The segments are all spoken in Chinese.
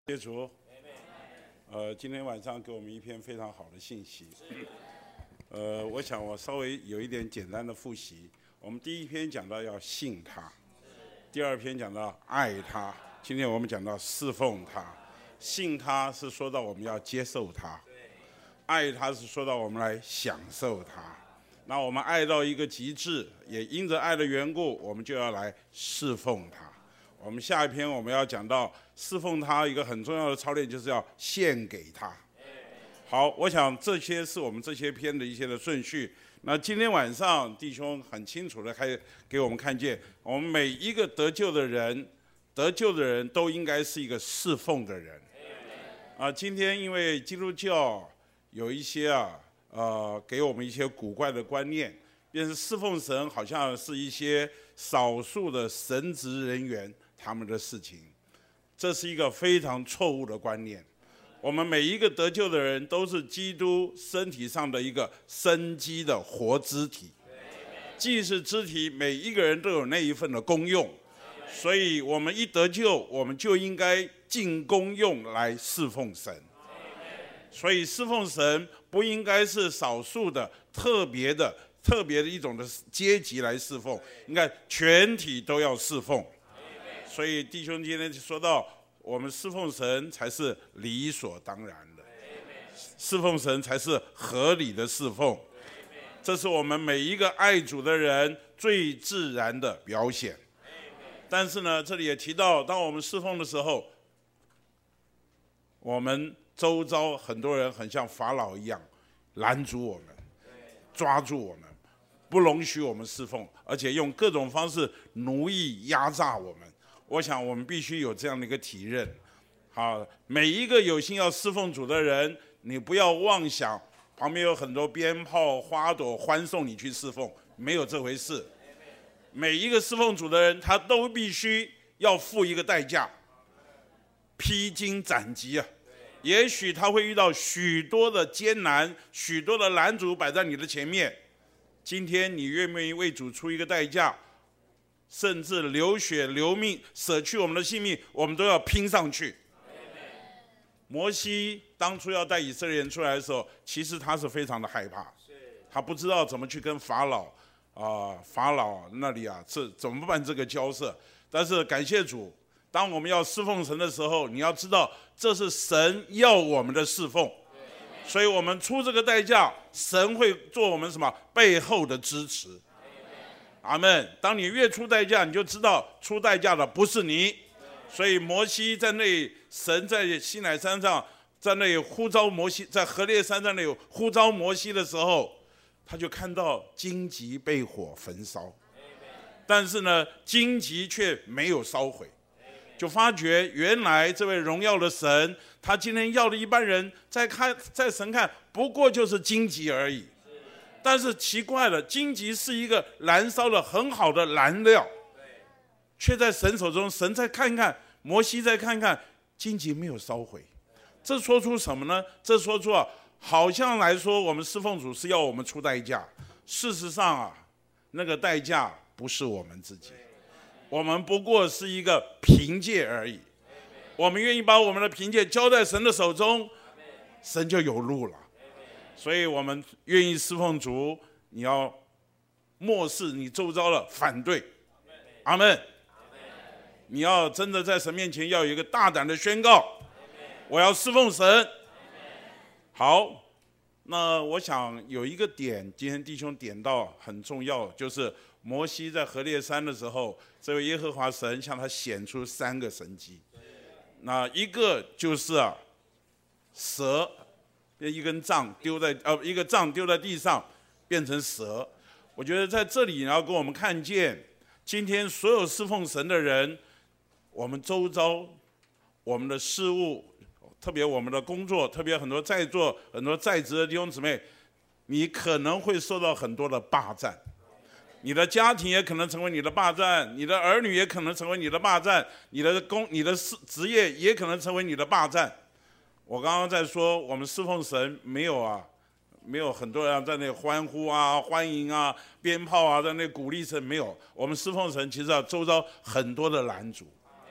谢主，今天晚上给我们一篇非常好的信息。我想我稍微有一点简单的复习。我们第一篇讲到要信他，第二篇讲到爱他，今天我们讲到侍奉他。信他是说到我们要接受他，爱他是说到我们来享受他。那我们爱到一个极致，也因着爱的缘故，我们就要来侍奉他。我们下一篇我们要讲到侍奉他一个很重要的操练，就是要献给他。好，我想这些是我们这些篇的一些的顺序。那今天晚上弟兄很清楚的给我们看见，我们每一个得救的人都应该是一个侍奉的人。今天因为基督教有一些给我们一些古怪的观念，便是侍奉神好像是一些少数的神职人员他们的事情，这是一个非常错误的观念。我们每一个得救的人都是基督身体上的一个生机的活肢体，既是肢体，每一个人都有那一份的功用，所以我们一得救，我们就应该尽功用来侍奉神。所以侍奉神不应该是少数的特别的一种的阶级来侍奉，应该全体都要侍奉。所以弟兄今天就说到，我们侍奉神才是理所当然的，侍奉神才是合理的侍奉，这是我们每一个爱主的人最自然的表现。但是呢，这里也提到，当我们侍奉的时候，我们周遭很多人很像法老一样拦阻我们，抓住我们，不容许我们侍奉，而且用各种方式奴役压榨我们。我想我们必须有这样的一个体认。好，每一个有心要侍奉主的人，你不要妄想旁边有很多鞭炮花朵欢送你去侍奉，没有这回事。每一个侍奉主的人，他都必须要付一个代价，披荆斩棘啊。也许他会遇到许多的艰难，许多的拦阻摆在你的前面。今天你愿不愿意为主出一个代价，甚至流血流命，舍去我们的性命，我们都要拼上去。摩西当初要带以色列人出来的时候，其实他是非常的害怕，他不知道怎么去跟法老那里这怎么办这个交涉。但是感谢主，当我们要侍奉神的时候，你要知道这是神要我们的侍奉，所以我们出这个代价，神会做我们什么背后的支持。阿们。当你越出代价，你就知道出代价的不是你。所以摩西在那里，神在西乃山上在那里呼召摩西，在何烈山在那里呼召摩西的时候，他就看到荆棘被火焚烧，但是呢荆棘却没有烧毁，就发觉原来这位荣耀的神，他今天要的一般人在神看不过就是荆棘而已。但是奇怪了，荆棘是一个燃烧的很好的燃料，却在神手中，神再看看，摩西再看看，荆棘没有烧毁。这说出什么呢？这说出好像来说我们侍奉主是要我们出代价，事实上那个代价不是我们自己，我们不过是一个凭借而已。我们愿意把我们的凭借交在神的手中，神就有路了。所以我们愿意侍奉主，你要漠视你周遭的反对。阿们。你要真的在神面前要有一个大胆的宣告，我要侍奉神。好，那我想有一个点，今天弟兄点到很重要，就是摩西在何烈山的时候，这位耶和华神向他显出3个神迹。那一个就是蛇，一个杖丢在地上变成蛇。我觉得在这里你要跟我们看见，今天所有侍奉神的人，我们周遭我们的事物，特别我们的工作，特别很多在座很多在职的弟兄姊妹，你可能会受到很多的霸占，你的家庭也可能成为你的霸占，你的儿女也可能成为你的霸占，你的职业也可能成为你的霸占。我刚刚在说我们侍奉神没有很多人在那欢呼欢迎鞭炮在那鼓励神，没有。我们侍奉神其实周遭很多的拦阻，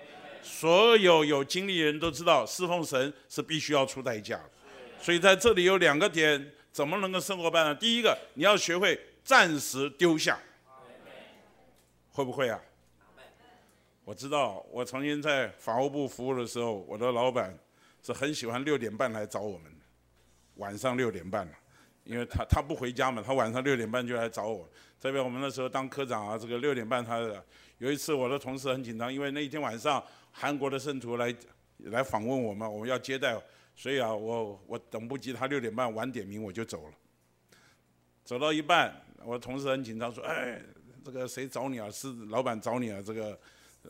所有有经历的人都知道，侍奉神是必须要出代价的。所以在这里有2个点，怎么能够生活办呢？第一个，你要学会暂时丢下，会不会啊？我知道，我曾经在法务部服务的时候，我的老板是很喜欢6点半来找我们，晚上6点半了，因为他不回家嘛，他晚上6点半就来找我。特别我们那时候当科长啊，这个6点半有一次我的同事很紧张，因为那一天晚上韩国的圣徒来访问我们，我们要接待，所以啊，我等不及他6点半晚点名，我就走了。走到一半，我的同事很紧张说：“哎，这个谁找你啊？是老板找你啊？这个。”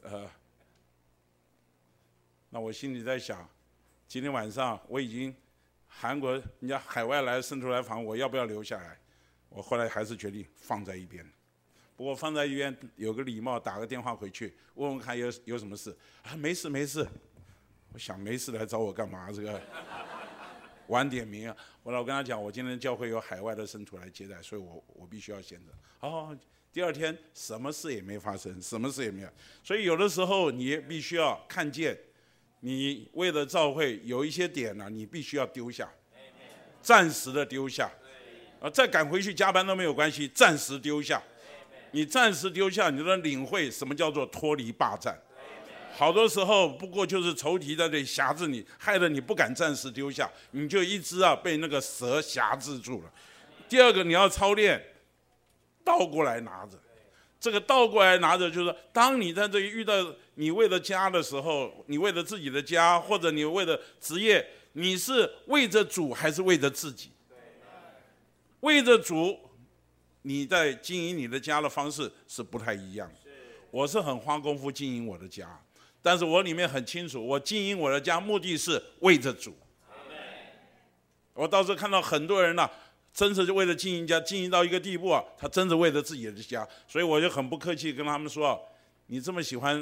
那我心里在想，今天晚上我已经韩国人家海外来圣徒来访，我要不要留下来？我后来还是决定放在一边。不过放在一边有个礼貌，打个电话回去问问看有什么事啊？没事没事。我想没事来找我干嘛？这个晚点名啊！我跟他讲，我今天教会有海外的圣徒来接待，所以我必须要先走。好。第2天什么事也没发生，什么事也没有。所以有的时候你也必须要看见，你为了教会有一些点呢，你必须要丢下，暂时的丢下，再赶回去加班都没有关系，暂时丢下。你暂时丢下，你就能领会什么叫做脱离霸占。好多时候不过就是仇敌在这里辖制你，害得你不敢暂时丢下，你就一直被那个蛇辖制住了。第2个，你要操练。倒过来拿着，这个倒过来拿着，就是当你在这里遇到你为了家的时候，你为了自己的家，或者你为了职业，你是为着主还是为着自己？为着主，你在经营你的家的方式是不太一样的。我是很花功夫经营我的家，但是我里面很清楚，我经营我的家目的是为着主。我倒是看到很多人呢。真是为了经营家，经营到一个地步啊，他真是为了自己的家，所以我就很不客气跟他们说，你这么喜欢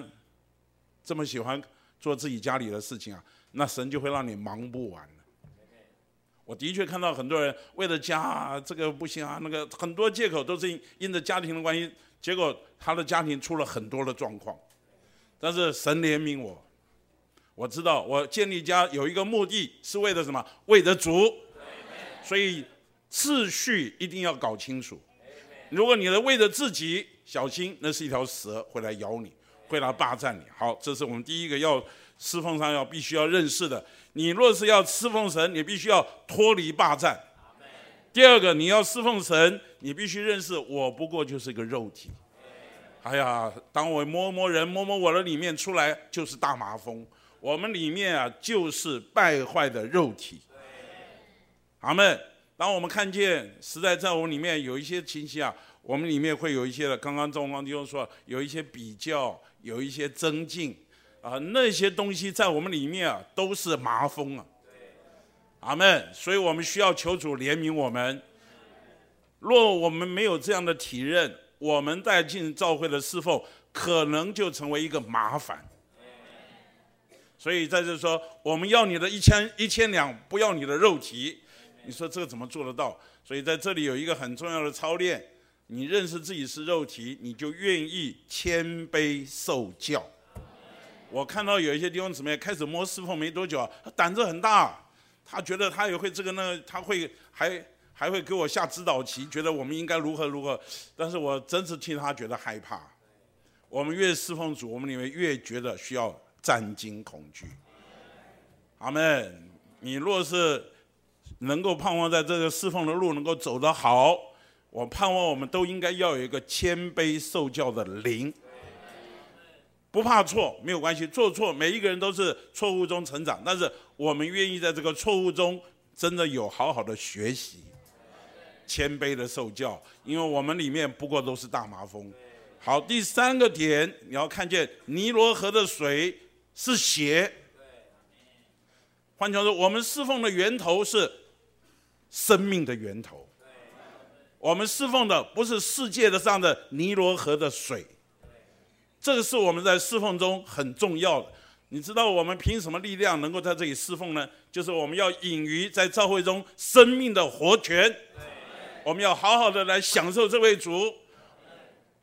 做自己家里的事情啊，那神就会让你忙不完的。我的确看到很多人为了家啊，这个不行啊，那个很多借口都是因着家庭的关系，结果他的家庭出了很多的状况。但是神怜悯我，我知道我建立家有一个目的是为了什么？为了主，所以。次序一定要搞清楚。如果你为了自己，小心那是一条蛇会来咬你，会来霸占你。好，这是我们第一个要侍奉上必须要认识的。你若是要侍奉神，你必须要脱离霸占。第2个，你要侍奉神，你必须认识我不过就是一个肉体。哎呀，当我摸人摸我的里面出来就是大麻风，我们里面就是败坏的肉体。阿们。当我们看见实在在我们里面有一些情形我们里面会有一些的，刚刚钟光弟兄说有一些比较，有一些增进那些东西在我们里面都是麻风阿们。所以我们需要求主怜悯我们。若我们没有这样的体认，我们在进教会的侍奉可能就成为一个麻烦。所以在这说，我们要你的1000两，不要你的肉体。你说这个怎么做得到？所以在这里有一个很重要的操练，你认识自己是肉体，你就愿意谦卑受教。我看到有一些弟兄姊妹开始摸侍奉没多久他胆子很大，他觉得他也会这个那个，他会还会给我下指导棋，觉得我们应该如何，但是我真是替他觉得害怕。我们越侍奉主，我们里面越觉得需要战惊恐惧。阿们。你若是能够盼望在这个侍奉的路能够走得好，我盼望我们都应该要有一个谦卑受教的灵，不怕错没有关系，做错每一个人都是错误中成长，但是我们愿意在这个错误中真的有好好的学习，谦卑的受教，因为我们里面不过都是大麻风。好，第3个点，你要看见尼罗河的水是血，换句话说，我们侍奉的源头是生命的源头，我们侍奉的不是世界的上的尼罗河的水，这个是我们在侍奉中很重要的。你知道我们凭什么力量能够在这里侍奉呢？就是我们要隐于在教会中生命的活泉，我们要好好的来享受这位主。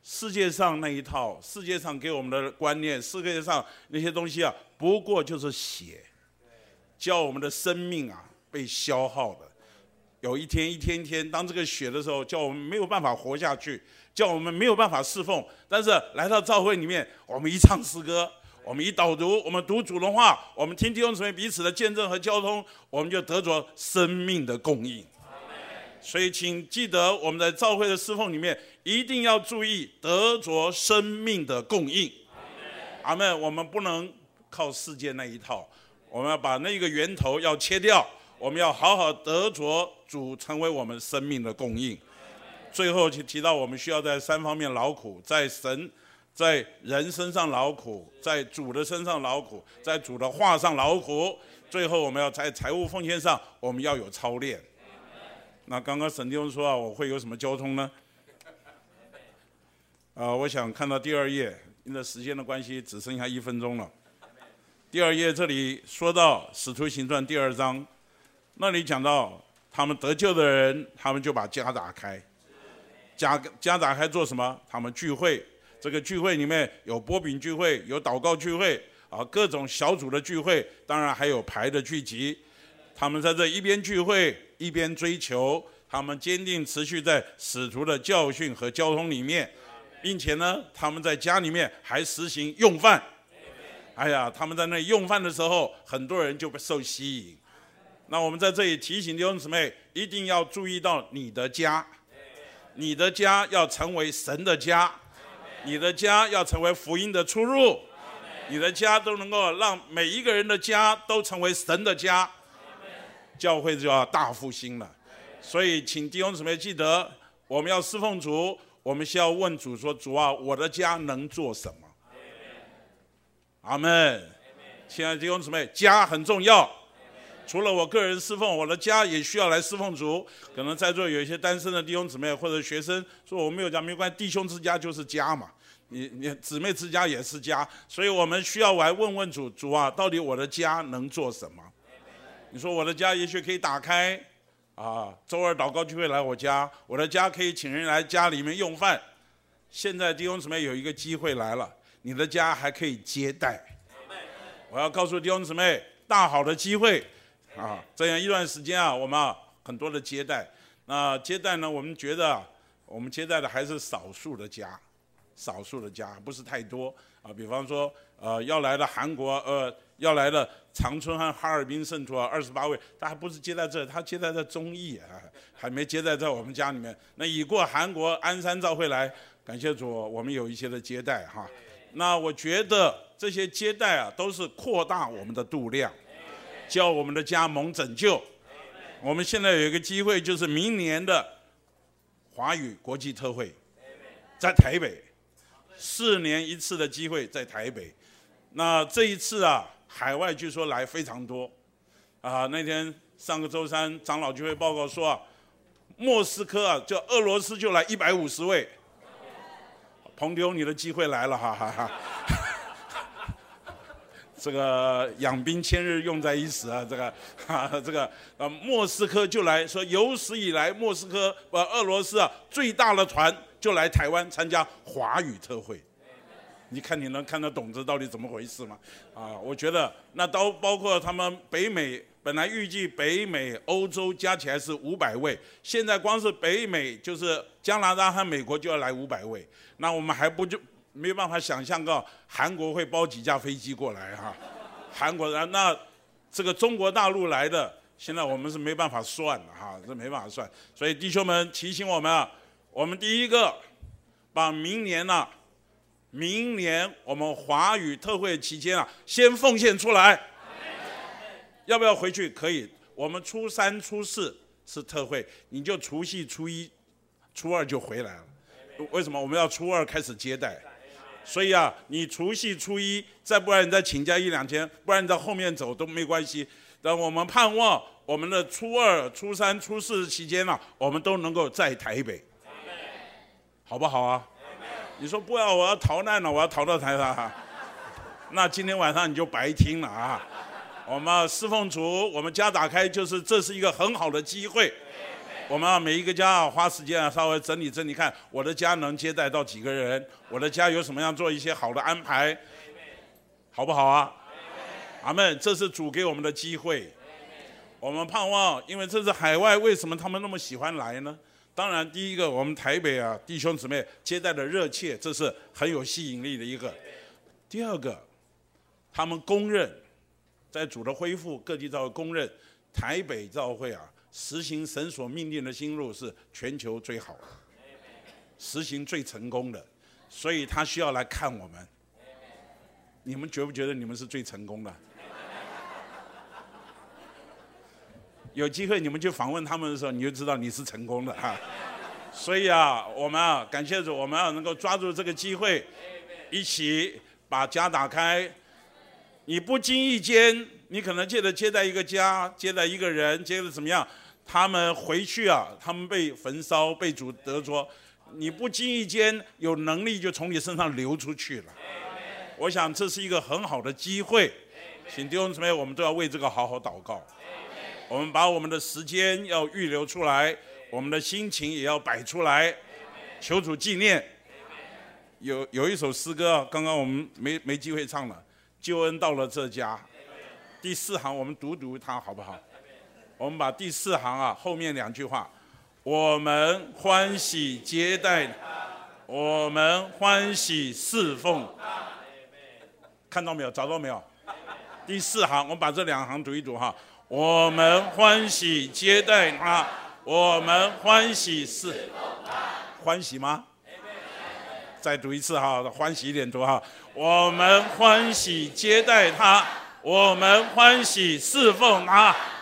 世界上那一套，世界上给我们的观念，世界上那些东西啊，不过就是血，叫我们的生命啊被消耗的。有一天一天一天，当这个血的时候，叫我们没有办法活下去，叫我们没有办法侍奉。但是来到教会里面，我们一唱诗歌，我们一导读，我们读主的话，我们听弟兄姊妹彼此的见证和交通，我们就得着生命的供应。所以请记得，我们在教会的侍奉里面，一定要注意得着生命的供应。阿们。我们不能靠世界那一套，我们要把那个源头要切掉，我们要好好得着主成为我们生命的供应。最后就提到我们需要在3方面劳苦，在神在人身上劳苦，在主的身上劳苦，在主的话上劳苦，最后我们要在财务奉献上我们要有操练。那刚刚沈弟兄说我会有什么交通呢？我想看到第2页，因为时间的关系只剩下1分钟了。第2页这里说到使徒行传第2章，那里讲到他们得救的人，他们就把家打开，家打开做什么？他们聚会，这个聚会里面有擘饼聚会，有祷告聚会各种小组的聚会，当然还有排的聚集。他们在这一边聚会一边追求，他们坚定持续在使徒的教训和交通里面，并且呢，他们在家里面还实行用饭。哎呀，他们在那里用饭的时候，很多人就被受吸引。那我们在这里提醒弟兄姊妹，一定要注意到你的家，你的家要成为神的家，你的家要成为福音的出入，你的家都能够让每一个人的家都成为神的家，教会就要大复兴了。所以请弟兄姊妹记得，我们要侍奉主，我们需要问主说，主啊，我的家能做什么？阿们。亲爱的弟兄姊妹，家很重要，除了我个人侍奉，我的家也需要来侍奉主。可能在座有一些单身的弟兄姊妹或者学生说，我没有家，没关系，弟兄之家就是家嘛，你姊妹之家也是家。所以我们需要来问问主，主啊，到底我的家能做什么？你说我的家也许可以打开周二祷告聚会来我家，我的家可以请人来家里面用饭。现在弟兄姊妹有一个机会来了，你的家还可以接待。我要告诉弟兄姊妹，大好的机会这样一段时间我们很多的接待。那接待呢，我们觉得我们接待的还是少数的家，不是太多比方说要来的韩国要来的长春和哈尔滨圣徒28位，他还不是接待这，他接待在中义还没接待在我们家里面。那已过韩国鞍山教会来，感谢主，我们有一些的接待那我觉得这些接待都是扩大我们的度量，叫我们的家蒙拯救。我们现在有一个机会，就是明年的华语国际特会在台北，4年一次的机会在台北。那这一次海外据说来非常多那天上个周三长老聚会报告说莫斯科就俄罗斯就来150位。彭丢，你的机会来了这个养兵千日，用在一时这个莫斯科就来，说有史以来莫斯科俄罗斯最大的团就来台湾参加华语特会。你看你能看得懂这到底怎么回事吗？我觉得那都包括他们北美，本来预计北美、欧洲加起来是500位，现在光是北美就是加拿大和美国就要来500位。那我们还不就没有办法想象到韩国会包几架飞机过来韩国人那这个中国大陆来的，现在我们是没办法算的这没办法算。所以弟兄们提醒我们我们第一个把明年我们华语特会期间先奉献出来。要不要回去？可以。我们初3、初4是特会，你就除夕、初1、初2就回来了。为什么？我们要初2开始接待。所以你除夕、初1，再不然你再请假1-2天，不然你在后面走都没关系。但我们盼望我们的初2、初3、初4期间我们都能够在台北，好不好你说不要，我要逃难了，我要逃到台上那今天晚上你就白听了我们侍奉主，我们家打开，这是一个很好的机会。 我们每一个家花时间稍微整理整理，看我的家能接待到几个人，我的家有什么样做一些好的安排，好不好啊？阿们，这是主给我们的机会。我们盼望，因为这是海外，为什么他们那么喜欢来呢？当然，第一个，我们台北弟兄姊妹接待的热切，这是很有吸引力的一个。第二个，他们公认，在主的恢复，各地教会公认，台北教会实行神所命令的新路是全球最好的，实行最成功的，所以他需要来看我们。你们觉不觉得你们是最成功的？有机会你们去访问他们的时候，你就知道你是成功的哈。所以我们感谢主，我们要能够抓住这个机会，一起把家打开。你不经意间，你可能借着接待一个家，接待一个人，接着怎么样？他们回去他们被焚烧，被主得着，你不经意间有能力就从你身上流出去了。我想这是一个很好的机会，请弟兄姊妹，我们都要为这个好好祷告。我们把我们的时间要预留出来，我们的心情也要摆出来，求主纪念。有一首诗歌刚刚我们没机会唱了，救恩到了这家。第4行我们读它好不好？我们把第4行后面2句话，我们欢喜接待他，我们欢喜侍奉，看到没有？找到没有？第4行，我们把这2行读一读哈。我们欢喜接待他，我们欢喜侍奉他，欢喜吗？再读一次哈，欢喜一点读哈。我们欢喜接待他，我们欢喜侍奉他。